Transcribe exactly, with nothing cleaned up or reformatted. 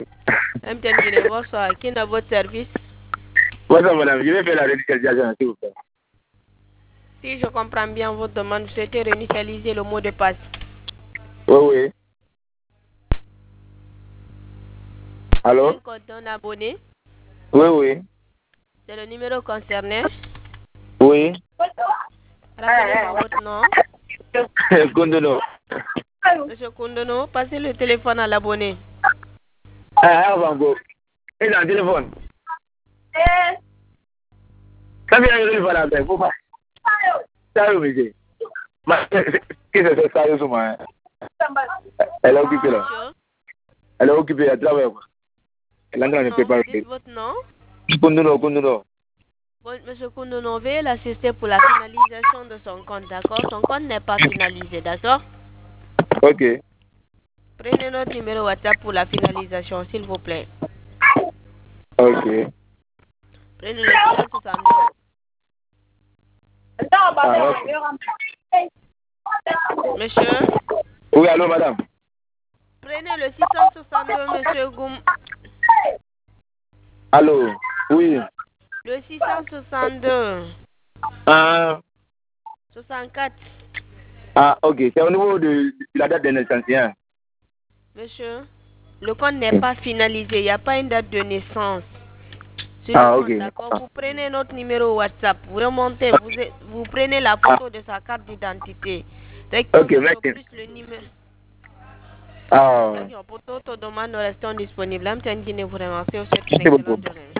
M T N Guinée, bonsoir. Qui est dans votre service? Bonsoir, madame. Je vais faire la réinitialisation, s'il vous plaît. Si je comprends bien votre demande, vous souhaitez réinitialiser le mot de passe. Oui, oui. Allô? Un compte d'un abonné? Oui, oui. C'est le numéro concerné? Oui. Rappelez-moi votre nom. Kondono. Monsieur Kondono, passez le téléphone à l'abonné. Ah, avant go. Et dans le téléphone. Ça vient de téléphone avec. Faut pas. Ça, oui, monsieur. Qu'est-ce que c'est ça, ça, moi? Elle est occupée là. Elle est occupée, elle travaille. Elle est en train de préparer. Dites votre nom. Kondono, Kondono. Bon, monsieur Kondono, veuillez l'assister pour la finalisation de son compte, d'accord? Son compte n'est pas finalisé, d'accord? Ok. Prenez notre numéro WhatsApp pour la finalisation, s'il vous plaît. Ok. Prenez le six cent soixante-deux. Ah, ok. Monsieur? Oui, allô, madame. Prenez le six cent soixante-deux, monsieur Goum. Allô, oui. Le six cent soixante-deux. Ah, soixante-quatre. ah ok. C'est au niveau de, de la date de naissance. Hein? Monsieur, le compte n'est pas finalisé. Il n'y a pas une date de naissance. Sur Ah, le ok. compte, d'accord? Vous prenez notre numéro WhatsApp. Vous remontez. Vous, vous prenez la photo de sa carte d'identité. Ok, merci. Plus le numéro. Ah. Pour toute demande, nous restons disponibles. M T N Guinée vous remercie. Vous souhaite une Merci beaucoup. excellente journée.